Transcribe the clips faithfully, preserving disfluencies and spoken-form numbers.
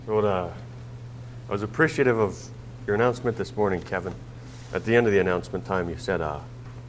Well, uh, I was appreciative of your announcement this morning, Kevin. At the end of the announcement time, you said uh,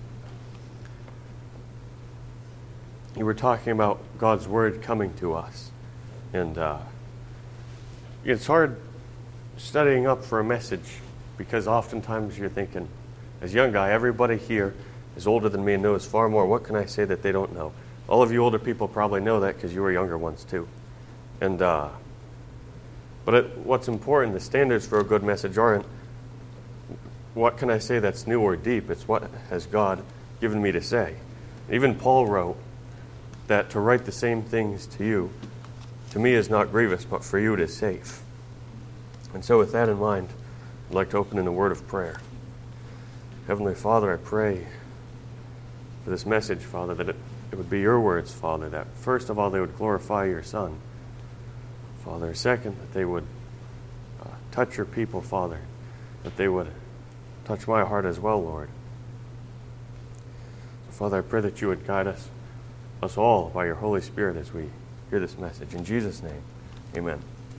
you were talking about God's Word coming to us. And uh, it's hard studying up for a message because oftentimes you're thinking, as a young guy, everybody here is older than me and knows far more. What can I say that they don't know? All of you older people probably know that because you were younger ones too. And uh, But it, what's important, the standards for a good message aren't what can I say that's new or deep. It's what has God given me to say. Even Paul wrote that to write the same things to you, to me is not grievous, but for you it is safe. And so with that in mind, I'd like to open in a word of prayer. Heavenly Father, I pray for this message, Father, that it, it would be your words, Father, that first of all they would glorify your Son. Father, second, that they would uh, touch your people, Father, that they would touch my heart as well, Lord. So, Father, I pray that you would guide us, us all by your Holy Spirit as we hear this message. In Jesus' name, amen.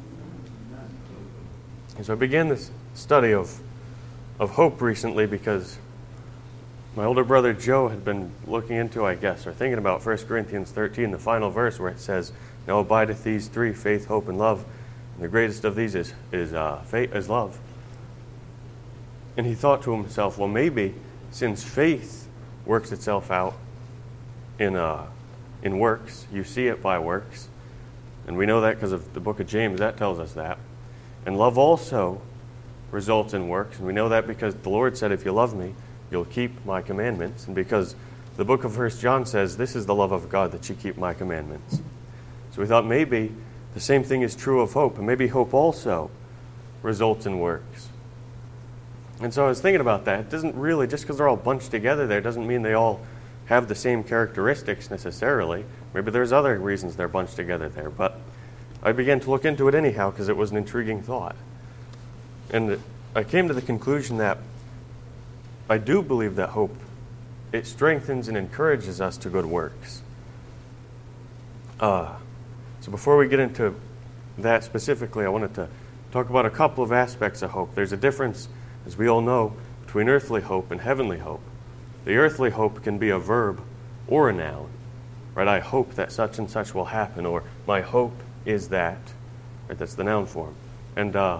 And so I began this study of, of hope recently because my older brother Joe had been looking into, I guess, or thinking about First Corinthians thirteen, the final verse where it says, "Now abideth these three, faith, hope, and love. And the greatest of these is is uh, faith, is love." And he thought to himself, well, maybe since faith works itself out in uh, in works, you see it by works, and we know that because of the book of James, that tells us that. And love also results in works, and we know that because the Lord said, if you love me, you'll keep my commandments. And because the book of First John says, this is the love of God, that you keep my commandments. So we thought maybe the same thing is true of hope, and maybe hope also results in works. And so I was thinking about that. It doesn't really, just because they're all bunched together there, doesn't mean they all have the same characteristics necessarily. Maybe there's other reasons they're bunched together there. But I began to look into it anyhow because it was an intriguing thought. And I came to the conclusion that I do believe that hope, it strengthens and encourages us to good works. Uh, so before we get into that specifically, I wanted to talk about a couple of aspects of hope. There's a difference, as we all know, between earthly hope and heavenly hope. The earthly hope can be a verb or a noun. Right? I hope that such and such will happen, or my hope is that. Right? That's the noun form. And uh,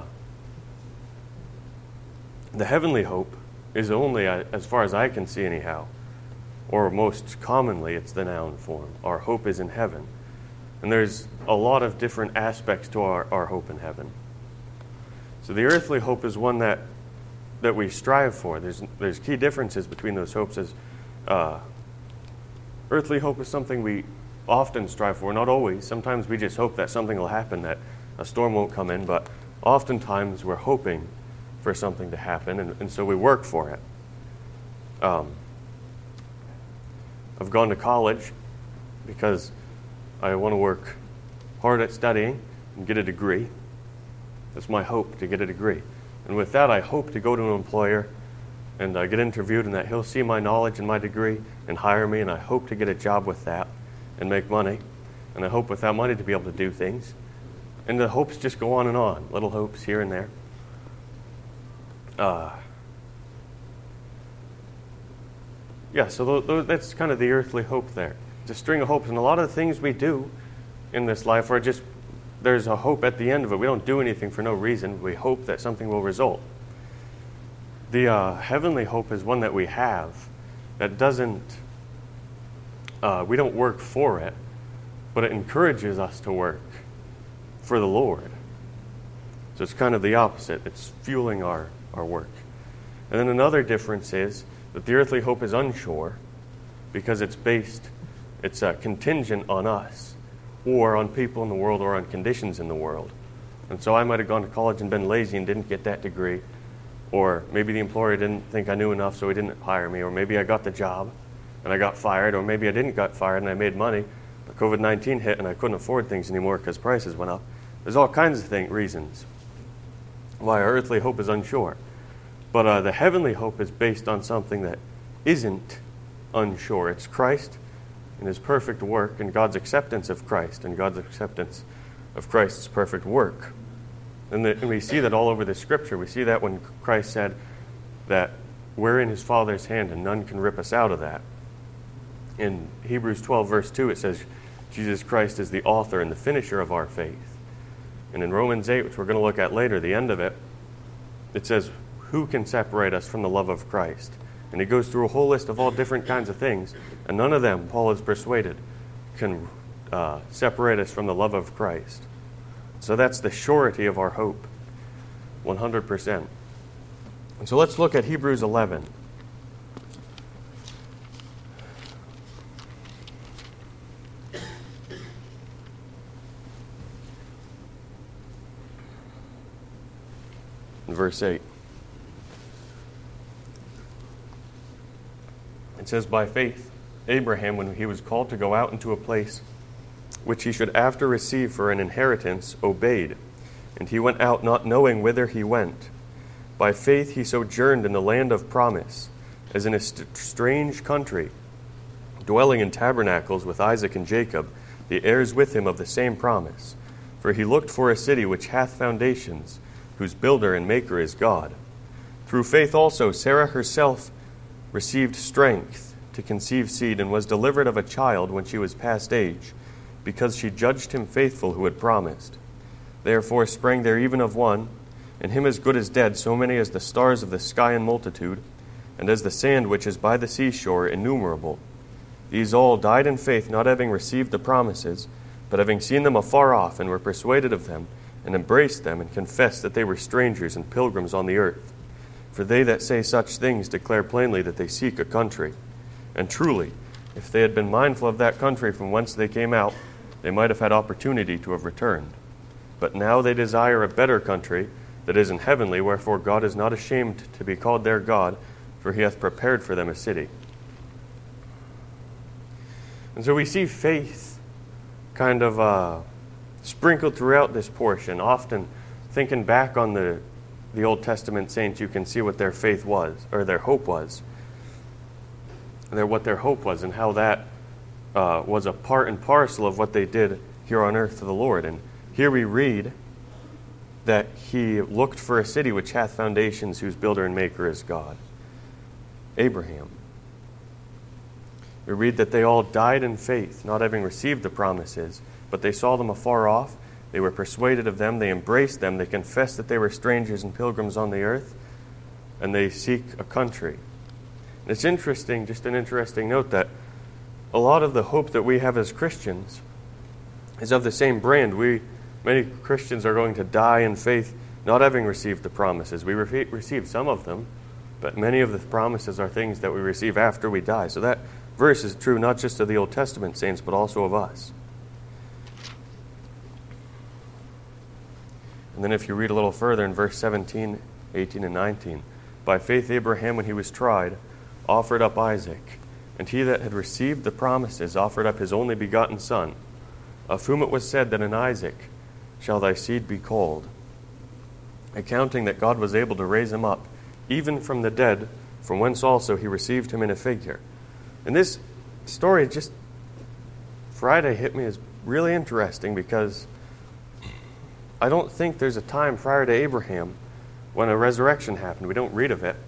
the heavenly hope is only, as far as I can see anyhow, or most commonly, it's the noun form. Our hope is in heaven. And there's a lot of different aspects to our, our hope in heaven. So the earthly hope is one that that we strive for. There's there's key differences between those hopes. As uh, earthly hope is something we often strive for, not always. Sometimes we just hope that something will happen, that a storm won't come in, but oftentimes we're hoping for something to happen, and, and so we work for it. Um, I've gone to college because I want to work hard at studying and get a degree. That's my hope, to get a degree. And with that, I hope to go to an employer and uh, get interviewed, and that he'll see my knowledge and my degree and hire me, and I hope to get a job with that and make money. And I hope with that money to be able to do things. And the hopes just go on and on, little hopes here and there. Uh, yeah, so th- th- that's kind of the earthly hope there. It's a string of hopes, and a lot of the things we do in this life are just, there's a hope at the end of it. We don't do anything for no reason. We hope that something will result. The uh, heavenly hope is one that we have that doesn't, uh, we don't work for it, but it encourages us to work for the Lord. So it's kind of the opposite. It's fueling our, our work. And then another difference is that the earthly hope is unsure because it's based, it's uh, contingent on us, or on people in the world, or on conditions in the world. And so I might have gone to college and been lazy and didn't get that degree, or maybe the employer didn't think I knew enough so he didn't hire me, or maybe I got the job and I got fired, or maybe I didn't get fired and I made money, but covid nineteen hit and I couldn't afford things anymore because prices went up. There's all kinds of thing, reasons why our earthly hope is unsure. But uh, the heavenly hope is based on something that isn't unsure. It's Christ and his perfect work, and God's acceptance of Christ, and God's acceptance of Christ's perfect work. And, the, and we see that all over the Scripture. We see that when Christ said that we're in his Father's hand and none can rip us out of that. In Hebrews twelve, verse two, it says, Jesus Christ is the author and the finisher of our faith. And in Romans eight, which we're going to look at later, the end of it, it says, who can separate us from the love of Christ? And he goes through a whole list of all different kinds of things, and none of them, Paul is persuaded, can uh, separate us from the love of Christ. So that's the surety of our hope, one hundred percent. And so let's look at Hebrews eleven. Verse eight. It says, by faith, Abraham, when he was called to go out into a place which he should after receive for an inheritance, obeyed. And he went out not knowing whither he went. By faith he sojourned in the land of promise, as in a st- strange country, dwelling in tabernacles with Isaac and Jacob, the heirs with him of the same promise. For he looked for a city which hath foundations, whose builder and maker is God. Through faith also Sarah herself received strength to conceive seed, and was delivered of a child when she was past age, because she judged him faithful who had promised. Therefore sprang there even of one, and him as good as dead, so many as the stars of the sky in multitude, and as the sand which is by the seashore innumerable. These all died in faith, not having received the promises, but having seen them afar off, and were persuaded of them, and embraced them, and confessed that they were strangers and pilgrims on the earth. For they that say such things declare plainly that they seek a country. And truly, if they had been mindful of that country from whence they came out, they might have had opportunity to have returned. But now they desire a better country, that is in heavenly, wherefore God is not ashamed to be called their God, for he hath prepared for them a city. And so we see faith kind of uh, sprinkled throughout this portion. Often thinking back on the, the Old Testament saints, you can see what their faith was, or their hope was. Their, what their hope was, and how that uh, was a part and parcel of what they did here on earth to the Lord. And here we read that he looked for a city which hath foundations, whose builder and maker is God. Abraham. We read that they all died in faith, not having received the promises, but they saw them afar off. They were persuaded of them. They embraced them. They confessed that they were strangers and pilgrims on the earth, and they seek a country. And it's interesting, just an interesting note, that a lot of the hope that we have as Christians is of the same brand. We, many Christians are going to die in faith, not having received the promises. We re- receive some of them, but many of the promises are things that we receive after we die. So that verse is true not just of the Old Testament saints, but also of us. And then if you read a little further in verse seventeen, eighteen, and nineteen, by faith Abraham, when he was tried, offered up Isaac, and he that had received the promises offered up his only begotten son, of whom it was said that in Isaac shall thy seed be called, accounting that God was able to raise him up, even from the dead, from whence also he received him in a figure. And this story just Friday hit me as really interesting, because I don't think there's a time prior to Abraham when a resurrection happened. We don't read of it.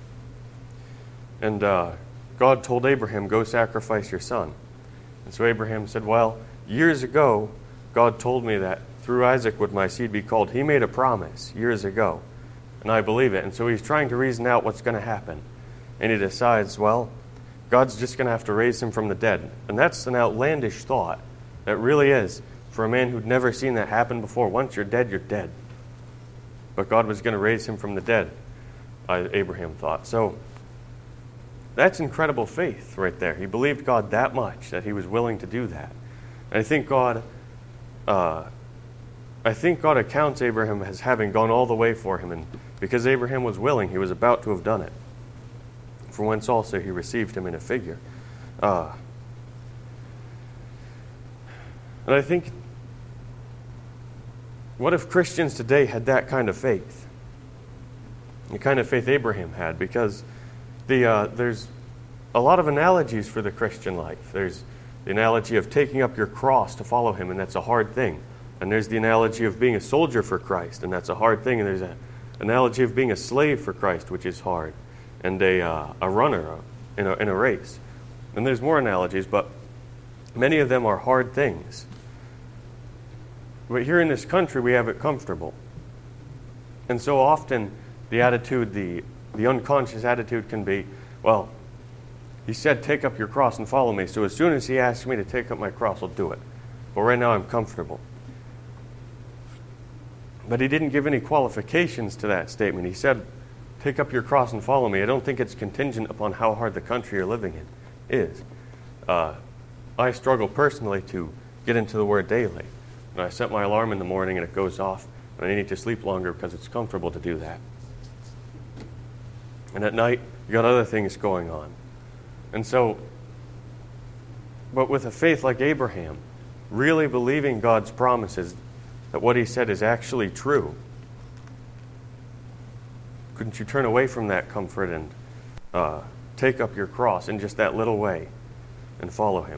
And uh, God told Abraham, go sacrifice your son. And so Abraham said, well, years ago, God told me that through Isaac would my seed be called. He made a promise years ago, and I believe it. And so he's trying to reason out what's going to happen. And he decides, well, God's just going to have to raise him from the dead. And that's an outlandish thought. That really is. For a man who'd never seen that happen before. Once you're dead, you're dead. But God was going to raise him from the dead, Abraham thought. So that's incredible faith right there. He believed God that much that he was willing to do that. And I think God, uh, I think God accounts Abraham as having gone all the way for him. And because Abraham was willing, he was about to have done it. For whence also he received him in a figure. Uh, and I think, what if Christians today had that kind of faith? The kind of faith Abraham had, because the uh, there's a lot of analogies for the Christian life. There's the analogy of taking up your cross to follow him, and that's a hard thing. And there's the analogy of being a soldier for Christ, and that's a hard thing. And there's an analogy of being a slave for Christ, which is hard, and a, uh, a runner in a, in a race. And there's more analogies, but many of them are hard things. But here in this country, we have it comfortable. And so often, the attitude, the, the unconscious attitude can be, well, he said, take up your cross and follow me. So as soon as he asks me to take up my cross, I'll do it. But right now, I'm comfortable. But he didn't give any qualifications to that statement. He said, take up your cross and follow me. I don't think it's contingent upon how hard the country you're living in is. Uh, I struggle personally to get into the Word daily. And I set my alarm in the morning and it goes off, and I need to sleep longer because it's comfortable to do that. And at night, you got other things going on. And so, but with a faith like Abraham, really believing God's promises, that what he said is actually true, couldn't you turn away from that comfort and uh, take up your cross in just that little way and follow him?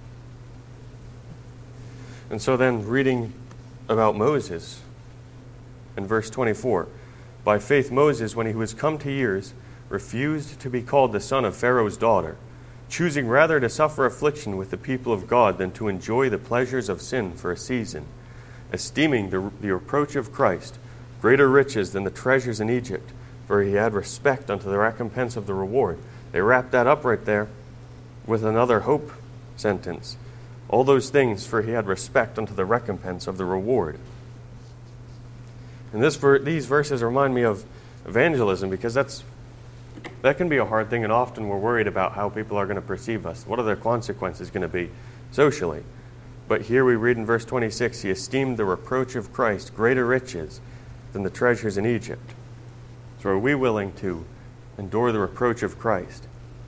And so then, reading about Moses in verse twenty-four, by faith Moses, when he was come to years, refused to be called the son of Pharaoh's daughter, choosing rather to suffer affliction with the people of God than to enjoy the pleasures of sin for a season, esteeming the, the reproach of Christ greater riches than the treasures in Egypt, for he had respect unto the recompense of the reward. They wrap that up right there with another hope sentence. All those things, for he had respect unto the recompense of the reward. And this ver- these verses remind me of evangelism, because that's that can be a hard thing, and often we're worried about how people are going to perceive us. What are the consequences going to be socially? But here we read in verse twenty-six, he esteemed the reproach of Christ greater riches than the treasures in Egypt. So are we willing to endure the reproach of Christ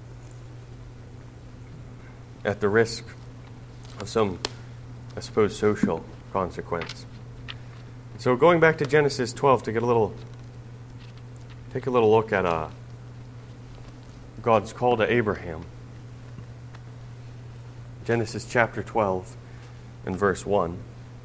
at the risk of some, I suppose, social consequence? So going back to Genesis twelve to get a little, take a little look at uh, God's call to Abraham. Genesis chapter twelve and verse one.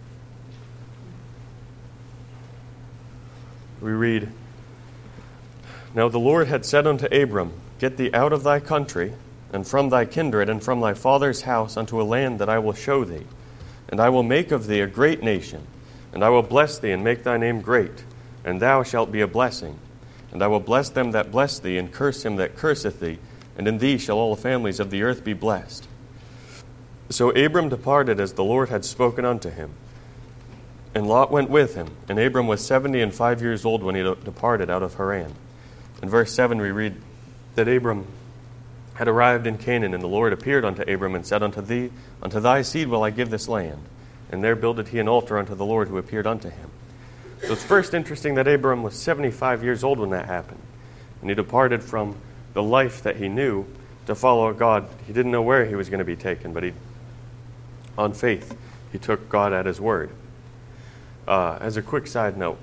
We read, Now the Lord had said unto Abram, Get thee out of thy country, and from thy kindred, and from thy father's house, unto a land that I will show thee. And I will make of thee a great nation, and I will bless thee, and make thy name great, and thou shalt be a blessing. And I will bless them that bless thee, and curse him that curseth thee, and in thee shall all the families of the earth be blessed. So Abram departed as the Lord had spoken unto him. And Lot went with him, and Abram was seventy and five years old when he departed out of Haran. In verse seven we read that Abram had arrived in Canaan, and the Lord appeared unto Abram and said unto thee, Unto thy seed will I give this land. And there builded he an altar unto the Lord who appeared unto him. So it's first interesting that Abram was seventy-five years old when that happened. And he departed from the life that he knew to follow God. He didn't know where he was going to be taken, but he, on faith, he took God at his word. Uh, as a quick side note,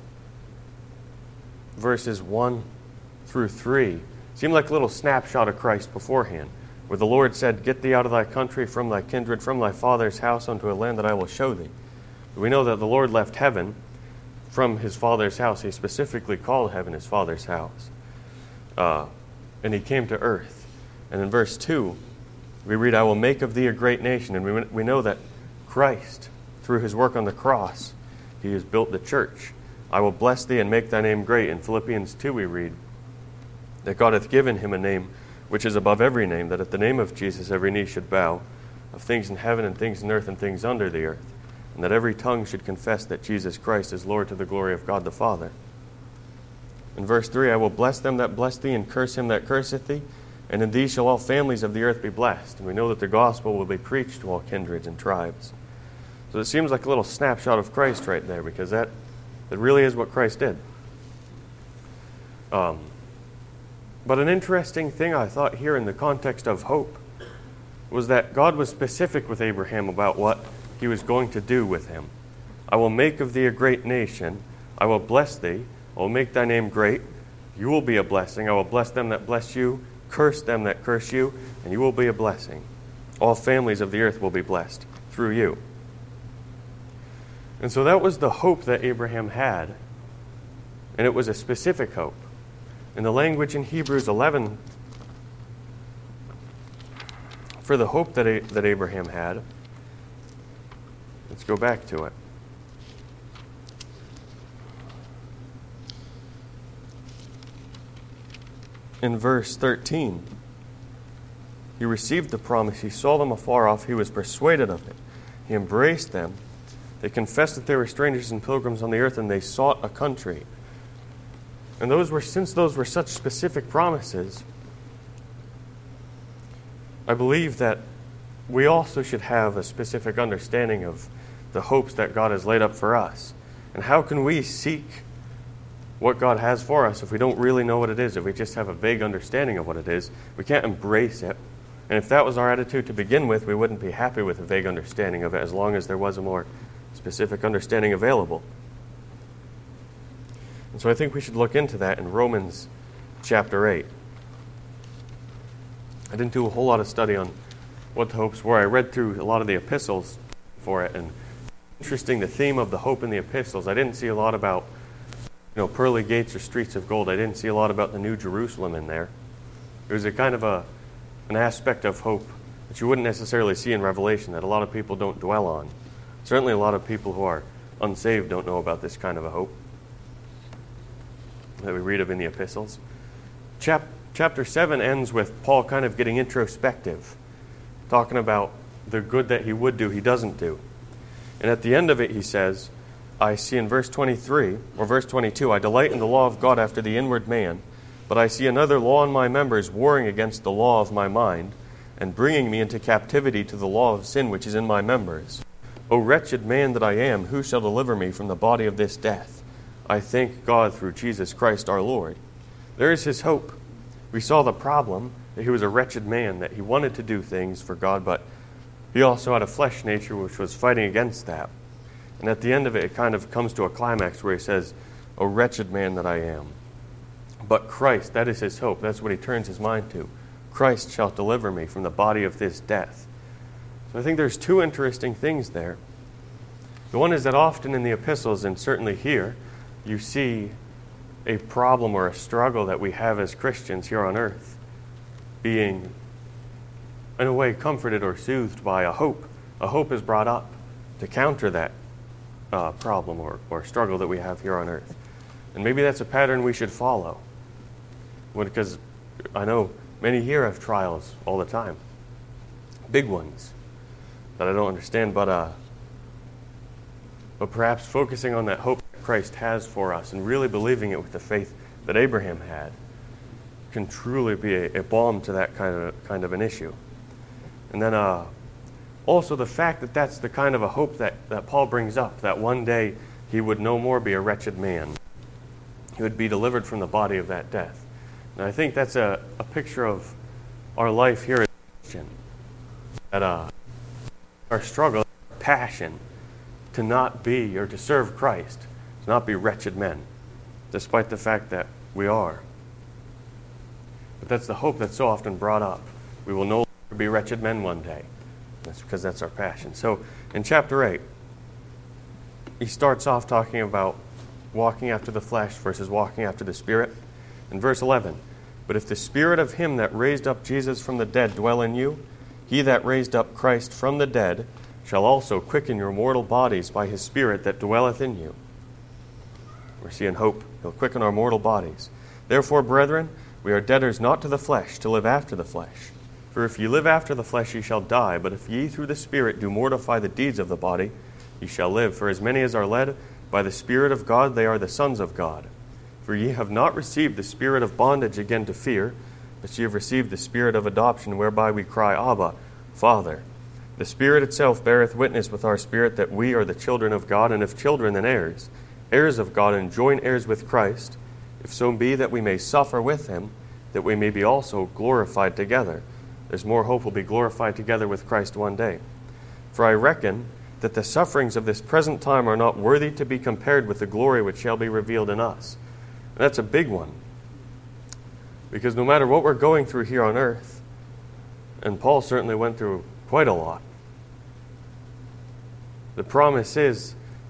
verses one through three seem like a little snapshot of Christ beforehand, where the Lord said, Get thee out of thy country, from thy kindred, from thy father's house, unto a land that I will show thee. But we know that the Lord left heaven from his father's house. He specifically called heaven his father's house. Uh, and he came to earth. And in verse two, we read, I will make of thee a great nation. And we, we know that Christ, through his work on the cross, he has built the church. I will bless thee and make thy name great. In Philippians two we read that God hath given him a name which is above every name, that at the name of Jesus every knee should bow, of things in heaven and things in earth and things under the earth, and that every tongue should confess that Jesus Christ is Lord, to the glory of God the Father. In verse three, I will bless them that bless thee, and curse him that curseth thee, and in thee shall all families of the earth be blessed. And we know that the gospel will be preached to all kindreds and tribes. So it seems like a little snapshot of Christ right there, because that, that really is what Christ did. Um, but an interesting thing I thought here in the context of hope was that God was specific with Abraham about what he was going to do with him. I will make of thee a great nation. I will bless thee. I will make thy name great. You will be a blessing. I will bless them that bless you, curse them that curse you, and you will be a blessing. All families of the earth will be blessed through you. And so that was the hope that Abraham had. And it was a specific hope. In the language in Hebrews eleven, for the hope that, A- that Abraham had, let's go back to it. In verse thirteen, he received the promise. He saw them afar off. He was persuaded of it. He embraced them. They confessed that they were strangers and pilgrims on the earth, and they sought a country. And those were, since those were such specific promises, I believe that we also should have a specific understanding of the hopes that God has laid up for us. And how can we seek what God has for us if we don't really know what it is, if we just have a vague understanding of what it is? We can't embrace it. And if that was our attitude to begin with, we wouldn't be happy with a vague understanding of it as long as there was a more specific understanding available. And so I think we should look into that in Romans chapter eight. I didn't do a whole lot of study on what the hopes were. I read through a lot of the epistles for it, and interesting, the theme of the hope in the epistles. I didn't see a lot about, you know, pearly gates or streets of gold. I didn't see a lot about the New Jerusalem in there. It was a kind of a an aspect of hope that you wouldn't necessarily see in Revelation, that a lot of people don't dwell on. Certainly a lot of people who are unsaved don't know about this kind of a hope that we read of in the epistles. Chap- chapter seven ends with Paul kind of getting introspective, talking about the good that he would do, he doesn't do. And at the end of it he says, I see in verse twenty-three, or verse twenty-two, I delight in the law of God after the inward man, but I see another law in my members warring against the law of my mind, and bringing me into captivity to the law of sin which is in my members. O wretched man that I am, who shall deliver me from the body of this death? I thank God through Jesus Christ our Lord. There is his hope. We saw the problem, that he was a wretched man, that he wanted to do things for God, but he also had a flesh nature which was fighting against that. And at the end of it, it kind of comes to a climax where he says, O wretched man that I am. But Christ, that is his hope. That's what he turns his mind to. Christ shall deliver me from the body of this death. So I think there's two interesting things there. The one is that often in the epistles, and certainly here, you see a problem or a struggle that we have as Christians here on earth being, in a way, comforted or soothed by a hope. A hope is brought up to counter that uh, problem or, or struggle that we have here on earth. And maybe that's a pattern we should follow. Because I know many here have trials all the time. Big ones that I don't understand, but uh, but perhaps focusing on that hope that Christ has for us and really believing it with the faith that Abraham had can truly be a, a balm to that kind of kind of an issue. And then uh, also the fact that that's the kind of a hope that, that Paul brings up, that one day he would no more be a wretched man. He would be delivered from the body of that death. And I think that's a, a picture of our life here as a Christian. That uh, our struggle, our passion to not be or to serve Christ, to not be wretched men, despite the fact that we are. But that's the hope that's so often brought up. We will no longer be wretched men one day. That's because that's our passion. So in chapter eight, he starts off talking about walking after the flesh versus walking after the Spirit. In verse eleven, but if the Spirit of him that raised up Jesus from the dead dwell in you, he that raised up Christ from the dead shall also quicken your mortal bodies by his Spirit that dwelleth in you. We're seeing hope. He'll quicken our mortal bodies. Therefore, brethren, we are debtors not to the flesh, to live after the flesh. For if ye live after the flesh, ye shall die. But if ye through the Spirit do mortify the deeds of the body, ye shall live. For as many as are led by the Spirit of God, they are the sons of God. For ye have not received the spirit of bondage again to fear, but ye have received the Spirit of adoption, whereby we cry, Abba, Father. The Spirit itself beareth witness with our spirit that we are the children of God, and if children, then heirs, heirs of God, and joint heirs with Christ, if so be that we may suffer with him, that we may be also glorified together. There's more hope we'll be glorified together with Christ one day. For I reckon that the sufferings of this present time are not worthy to be compared with the glory which shall be revealed in us. And that's a big one. Because no matter what we're going through here on earth, and Paul certainly went through quite a lot, the promise is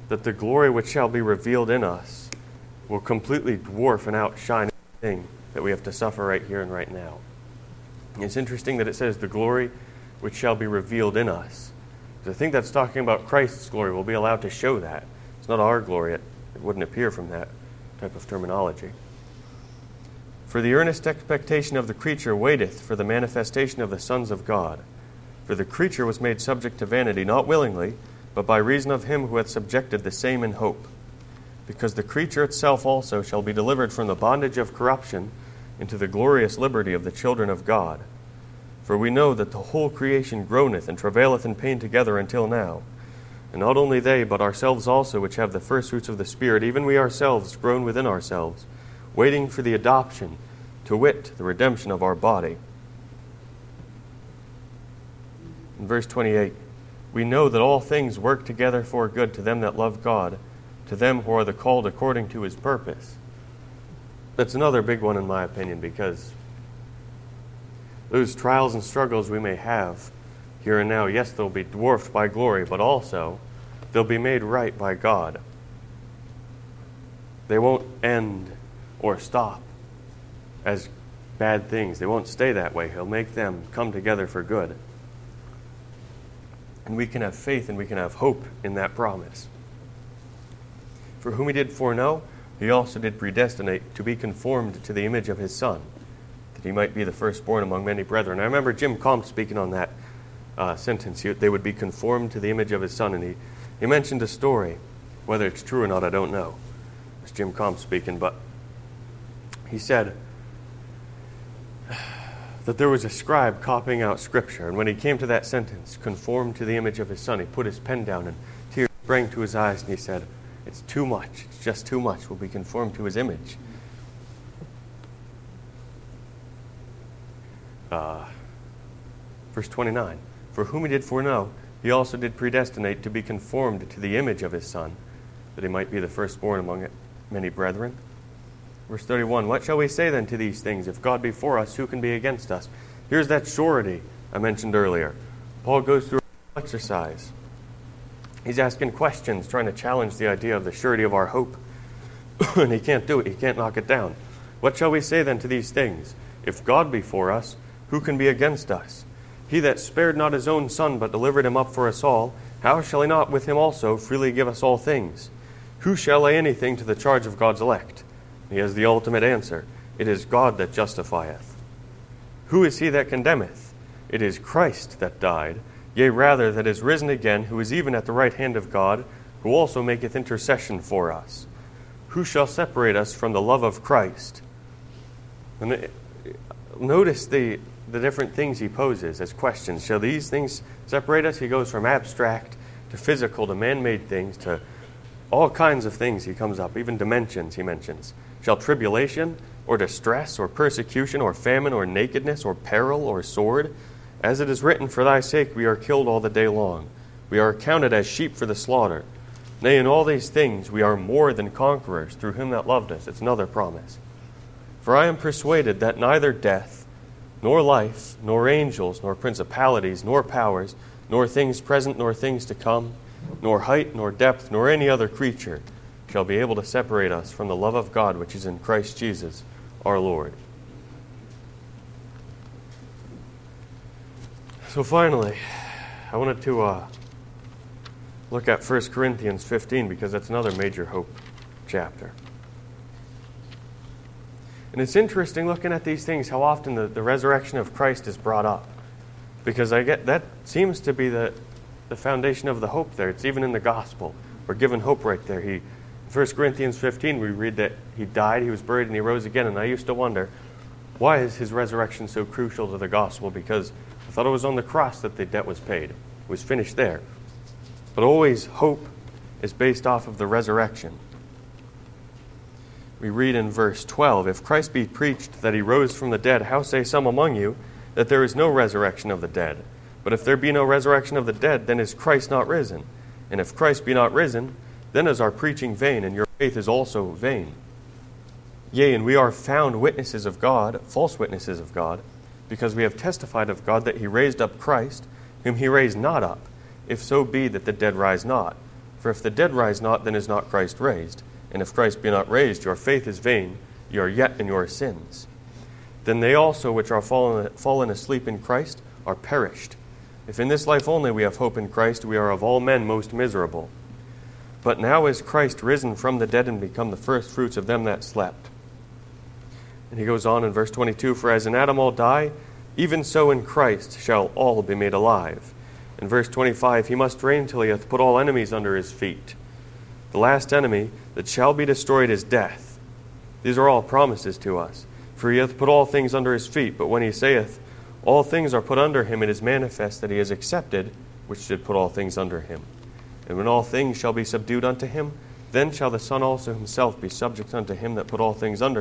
that the glory which shall be revealed in us will completely dwarf and outshine anything that we have to suffer right here and right now. And it's interesting that it says the glory which shall be revealed in us. Because I think that's talking about Christ's glory. We'll be allowed to show that. It's not our glory. It, it wouldn't appear from that type of terminology. For the earnest expectation of the creature waiteth for the manifestation of the sons of God. For the creature was made subject to vanity, not willingly, but by reason of him who hath subjected the same in hope. Because the creature itself also shall be delivered from the bondage of corruption into the glorious liberty of the children of God. For we know that the whole creation groaneth and travaileth in pain together until now. And not only they, but ourselves also, which have the first fruits of the Spirit, even we ourselves groan within ourselves, waiting for the adoption, to wit, the redemption of our body. In verse twenty-eight, we know that all things work together for good to them that love God, to them who are the called according to his purpose. That's another big one in my opinion, because those trials and struggles we may have here and now, yes, they'll be dwarfed by glory, but also they'll be made right by God. They won't end or stop as bad things. They won't stay that way. He'll make them come together for good. And we can have faith and we can have hope in that promise. For whom he did foreknow, he also did predestinate to be conformed to the image of his Son, that he might be the firstborn among many brethren. I remember Jim Comp speaking on that uh, sentence. He, they would be conformed to the image of his Son. And he, he mentioned a story. Whether it's true or not, I don't know. It's Jim Comp speaking, but he said that there was a scribe copying out Scripture, and when he came to that sentence, conformed to the image of his Son, he put his pen down and tears sprang to his eyes, and he said, it's too much, it's just too much, we'll be conformed to his image. Uh, verse twenty-nine, for whom he did foreknow, he also did predestinate to be conformed to the image of his Son, that he might be the firstborn among many brethren. Verse thirty-one, what shall we say then to these things? If God be for us, who can be against us? Here's that surety I mentioned earlier. Paul goes through an exercise. He's asking questions, trying to challenge the idea of the surety of our hope. And he can't do it. He can't knock it down. What shall we say then to these things? If God be for us, who can be against us? He that spared not his own Son, but delivered him up for us all, how shall he not with him also freely give us all things? Who shall lay anything to the charge of God's elect? He has the ultimate answer. It is God that justifieth. Who is he that condemneth? It is Christ that died, yea, rather, that is risen again, who is even at the right hand of God, who also maketh intercession for us. Who shall separate us from the love of Christ? And the, notice the, the different things he poses as questions. Shall these things separate us? He goes from abstract to physical to man-made things to all kinds of things he comes up, even dimensions he mentions. Shall tribulation, or distress, or persecution, or famine, or nakedness, or peril, or sword? As it is written, for thy sake we are killed all the day long. We are accounted as sheep for the slaughter. Nay, in all these things we are more than conquerors through him that loved us. It's another promise. For I am persuaded that neither death, nor life, nor angels, nor principalities, nor powers, nor things present, nor things to come, nor height, nor depth, nor any other creature shall be able to separate us from the love of God which is in Christ Jesus our Lord. So finally, I wanted to uh, look at First Corinthians fifteen, because that's another major hope chapter. And it's interesting looking at these things, how often the, the resurrection of Christ is brought up. Because I get that seems to be the, the foundation of the hope there. It's even in the gospel. We're given hope right there. He In First Corinthians fifteen, we read that he died, he was buried, and he rose again. And I used to wonder, why is his resurrection so crucial to the gospel? Because I thought it was on the cross that the debt was paid. It was finished there. But always hope is based off of the resurrection. We read in verse twelve, if Christ be preached that he rose from the dead, how say some among you that there is no resurrection of the dead? But if there be no resurrection of the dead, then is Christ not risen? And if Christ be not risen, then is our preaching vain, and your faith is also vain. Yea, and we are found witnesses of God, false witnesses of God, because we have testified of God that he raised up Christ, whom he raised not up, if so be that the dead rise not. For if the dead rise not, then is not Christ raised. And if Christ be not raised, your faith is vain, ye are yet in your sins. Then they also which are fallen, fallen asleep in Christ are perished. If in this life only we have hope in Christ, we are of all men most miserable. But now is Christ risen from the dead and become the first fruits of them that slept. And he goes on in verse twenty-two, For as in Adam all die, even so in Christ shall all be made alive. In verse twenty-five, he must reign till he hath put all enemies under his feet. The last enemy that shall be destroyed is death. These are all promises to us. For he hath put all things under his feet. But when he saith, All things are put under him, it is manifest that he is accepted, which did put all things under him. And when all things shall be subdued unto him, then shall the Son also himself be subject unto him that put all things under